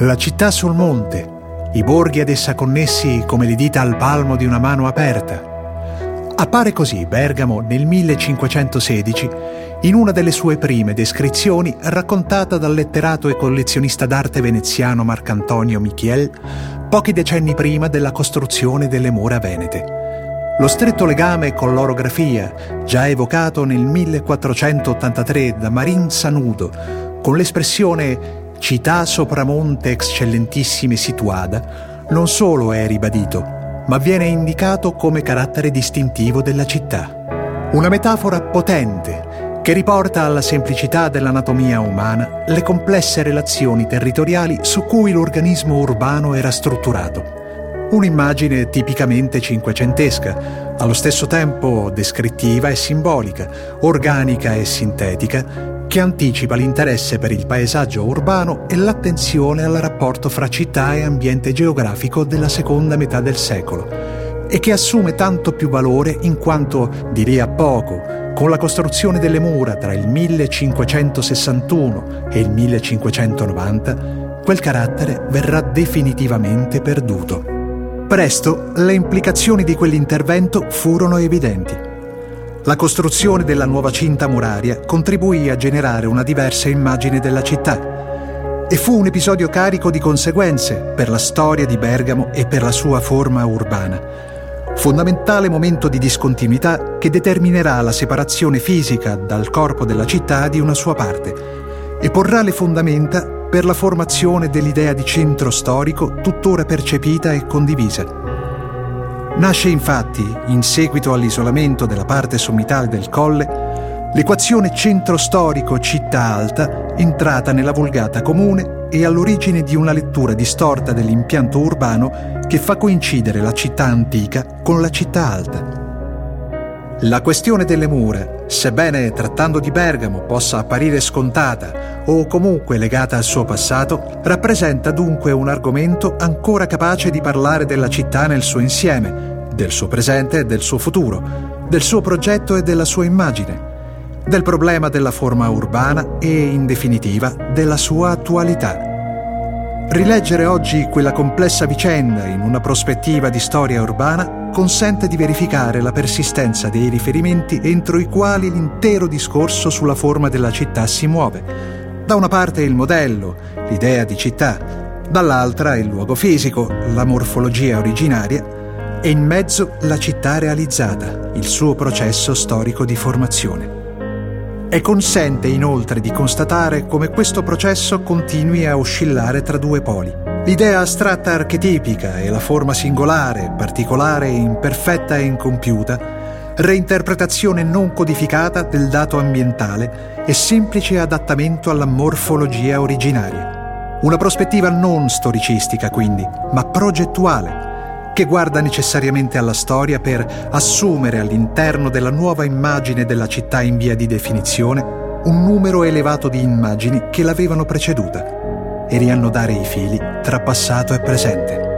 La città sul monte, i borghi ad essa connessi come le dita al palmo di una mano aperta. Appare così Bergamo nel 1516 in una delle sue prime descrizioni raccontata dal letterato e collezionista d'arte veneziano Marcantonio Michiel pochi decenni prima della costruzione delle mura venete. Lo stretto legame con l'orografia, già evocato nel 1483 da Marin Sanudo, con l'espressione «città sopramonte eccellentissime situada», non solo è ribadito, ma viene indicato come carattere distintivo della città. Una metafora potente che riporta alla semplicità dell'anatomia umana le complesse relazioni territoriali su cui l'organismo urbano era strutturato. Un'immagine tipicamente cinquecentesca, allo stesso tempo descrittiva e simbolica, organica e sintetica, che anticipa l'interesse per il paesaggio urbano e l'attenzione al rapporto fra città e ambiente geografico della seconda metà del secolo, e che assume tanto più valore in quanto, di lì a poco, con la costruzione delle mura tra il 1561 e il 1590, quel carattere verrà definitivamente perduto. Presto le implicazioni di quell'intervento furono evidenti. La costruzione della nuova cinta muraria contribuì a generare una diversa immagine della città e fu un episodio carico di conseguenze per la storia di Bergamo e per la sua forma urbana. Fondamentale momento di discontinuità che determinerà la separazione fisica dal corpo della città di una sua parte e porrà le fondamenta per la formazione dell'idea di centro storico tuttora percepita e condivisa. Nasce infatti, in seguito all'isolamento della parte sommitale del colle, l'equazione centro storico città alta, entrata nella vulgata comune e all'origine di una lettura distorta dell'impianto urbano che fa coincidere la città antica con la città alta. La questione delle mura, sebbene trattando di Bergamo possa apparire scontata o comunque legata al suo passato, rappresenta dunque un argomento ancora capace di parlare della città nel suo insieme, del suo presente e del suo futuro, del suo progetto e della sua immagine, del problema della forma urbana e, in definitiva, della sua attualità. Rileggere oggi quella complessa vicenda in una prospettiva di storia urbana consente di verificare la persistenza dei riferimenti entro i quali l'intero discorso sulla forma della città si muove. Da una parte il modello, l'idea di città, dall'altra il luogo fisico, la morfologia originaria e in mezzo la città realizzata, il suo processo storico di formazione. E consente inoltre di constatare come questo processo continui a oscillare tra due poli. L'idea astratta archetipica e la forma singolare, particolare, imperfetta e incompiuta, reinterpretazione non codificata del dato ambientale e semplice adattamento alla morfologia originaria. Una prospettiva non storicistica, quindi, ma progettuale, che guarda necessariamente alla storia per assumere all'interno della nuova immagine della città in via di definizione un numero elevato di immagini che l'avevano preceduta e riannodare i fili tra passato e presente.